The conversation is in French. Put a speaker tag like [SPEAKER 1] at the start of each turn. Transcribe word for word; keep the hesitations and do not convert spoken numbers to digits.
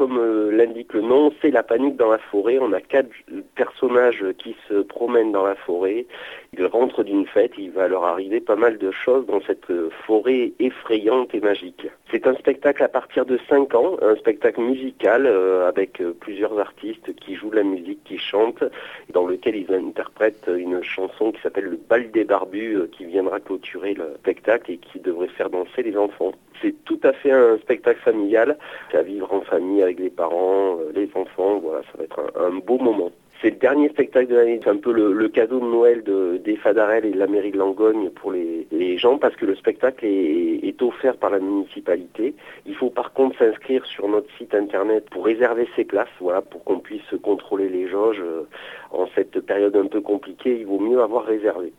[SPEAKER 1] comme euh, l'indique le nom, c'est la panique dans la forêt. On a quatre personnages qui se promènent dans la forêt. Ils rentrent d'une fête, il va leur arriver pas mal de choses dans cette euh, forêt effrayante et magique. C'est un spectacle à partir de cinq ans, un spectacle musical euh, avec euh, plusieurs artistes qui jouent de la musique, qui chantent, dans lequel ils interprètent une chanson qui s'appelle le Bal des Barbus, euh, qui viendra clôturer le spectacle et qui devrait faire danser les enfants. C'est tout à fait un spectacle familial, à vivre en famille avec les parents, euh, les enfants, voilà, ça va être un, un beau moment. C'est le dernier spectacle de l'année, c'est un peu le, le cadeau de Noël de, des Fadarelles et de la mairie de Langogne pour les, les gens, parce que le spectacle est, est offert par la municipalité. Il faut par contre s'inscrire sur notre site internet pour réserver ses places, voilà, pour qu'on puisse contrôler les jauges. En cette période un peu compliquée, il vaut mieux avoir réservé.